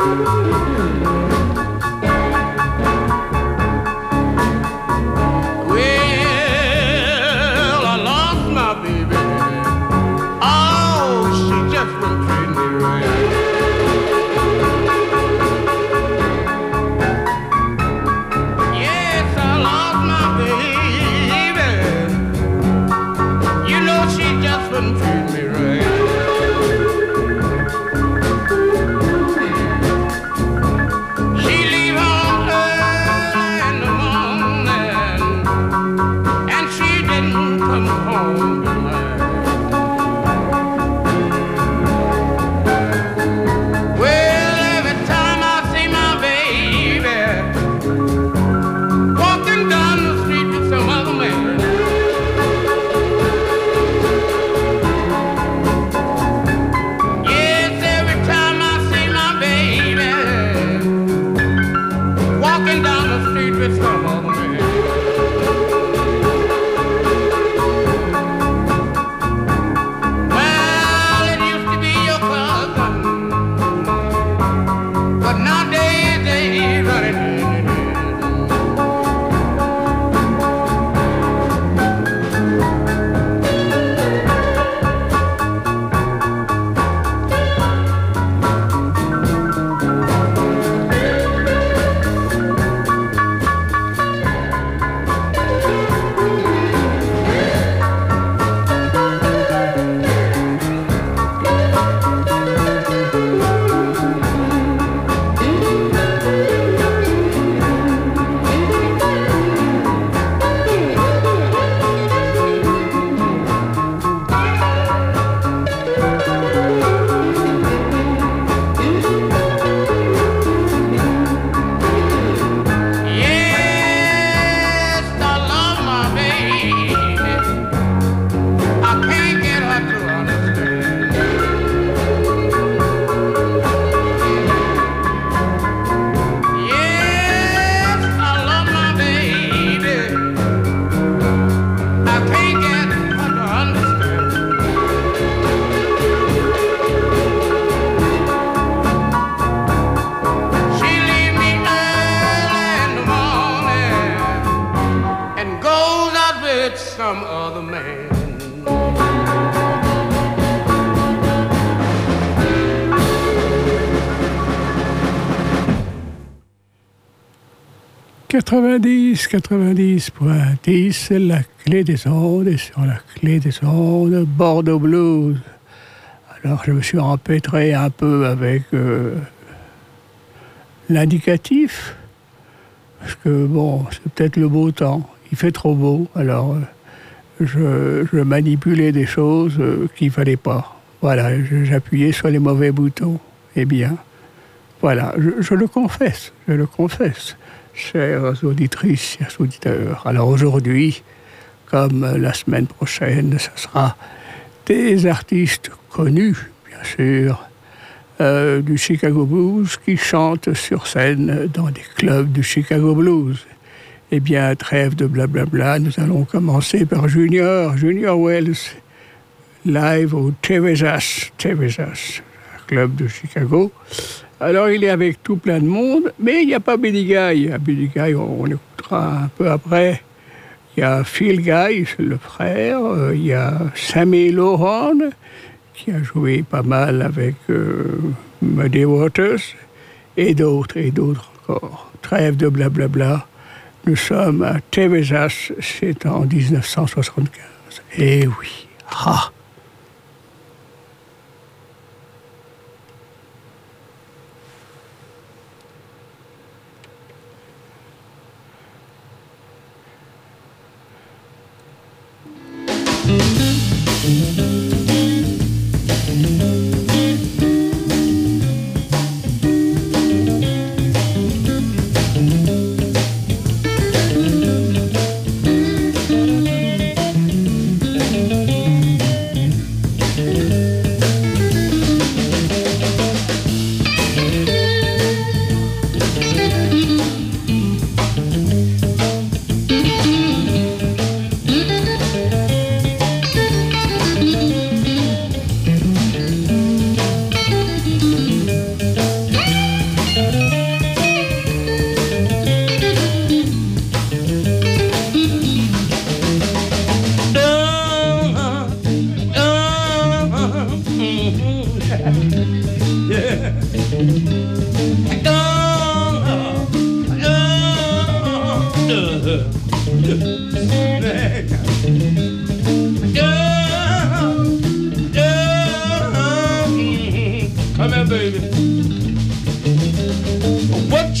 90.10, la clé des ondes, et sur la clé des ondes, Bordeaux Blues. Alors je me suis empêtré un peu avec l'indicatif, parce que bon, c'est peut-être le beau temps, il fait trop beau, alors je manipulais des choses qu'il ne fallait pas. Voilà, j'appuyais sur les mauvais boutons. Eh bien, voilà, je le confesse. Chères auditrices et auditeurs, alors aujourd'hui, comme la semaine prochaine, ce sera des artistes connus, bien sûr, du Chicago Blues qui chantent sur scène dans des clubs du Chicago Blues. Eh bien, trêve de blablabla, nous allons commencer par Junior Wells, live au Tevezas, club de Chicago. Alors, il est avec tout plein de monde, mais il n'y a pas Buddy Guy. Buddy Guy, on écoutera un peu après. Il y a Phil Guy, c'est le frère. Il y a Sammy Lohan, qui a joué pas mal avec Muddy Waters, et d'autres encore. Trêve de blablabla. Nous sommes à Tevezas, c'est en 1975. Eh oui, ha!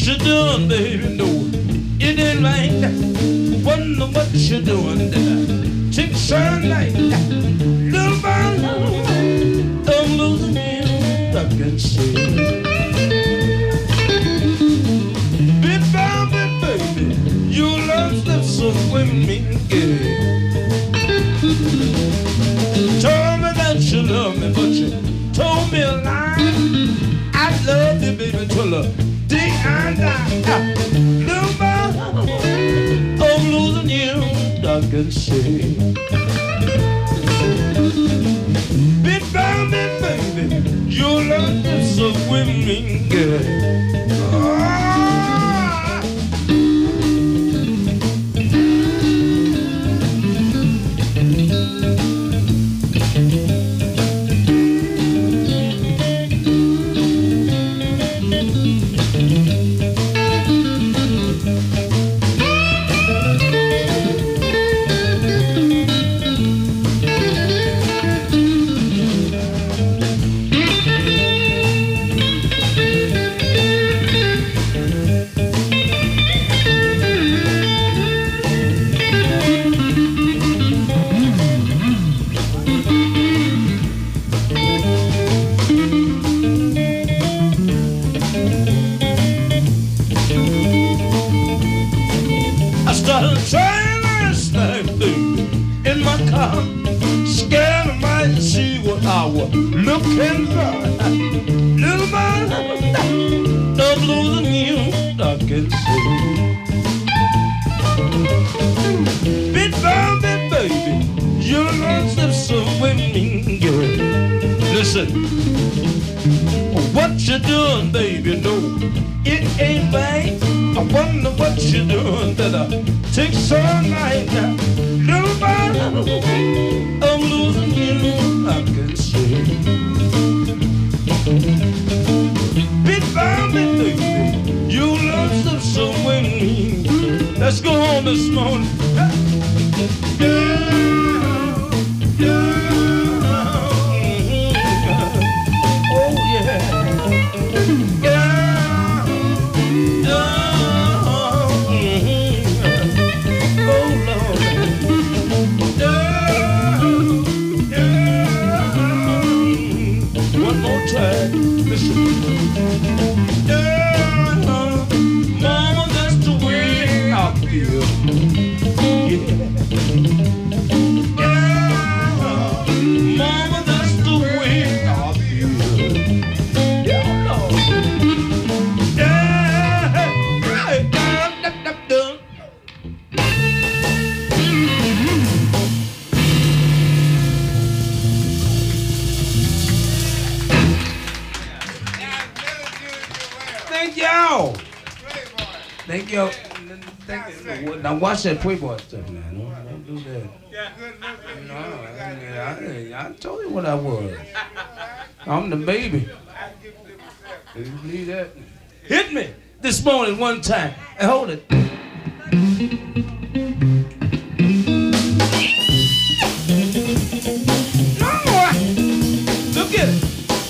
you doing, baby? No, it ain't right. Wonder what you doing there. Take sunlight, little man, I'm losing you, I can see. Bit by bit, baby, your love slips so with me, yeah. Told me that you love me, but you told me a lie. I love you, baby, till the day I die. Little man, I'm losing you, I can see. Bit by bit, baby, your love is so with me, girl. Trying last night, baby, in my car, scared I might see what I was looking for. Little man, I'm losing you, I can see. Bit by bit, baby, your love's so with me, girl. Listen, what you doing, baby? No, it ain't right. I wonder what you doing that I take sunlight now. Little man, I'm losing you, I can see. Bit by bit, baby, you love so with me. Let's go home this morning. Oh yeah. Listen. Yeah, mama, that's the way I feel. Yeah. Yeah, mama, that's the way I feel. Yeah, Lord. Yeah, Thank y'all. Thank y'all. Now watch that Playboy stuff now. Don't do that. No, I told you what I was. I'm the baby. You believe that? Hit me this morning one time and hold it. No, look at it.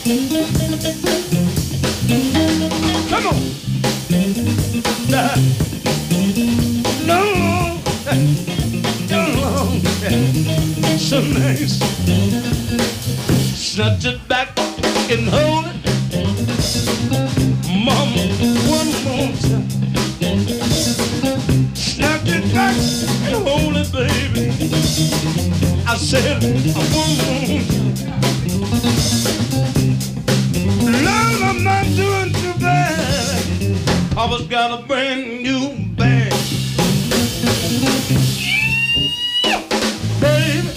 Come on. No, so nice. Snatch it back and hold it, mama, one more time. Snatch it back and hold it, baby. I said one more time. Love, I'm not doing too bad. Papa's got a brand new bag. Baby,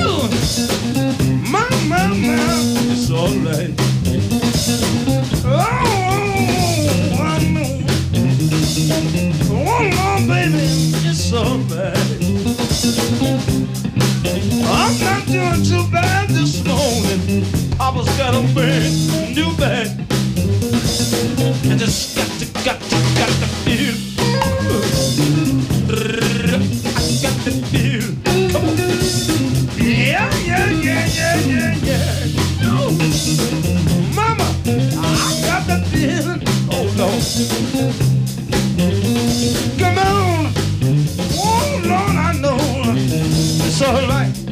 my, it's all right. Oh, I know. Oh, baby, it's all right. I'm not doing too bad this morning. Papa's got a brand new bag. I just got to feel. I got to feel. Come on. Yeah. Oh, mama, I got the feeling. Oh, Lord. It's all right.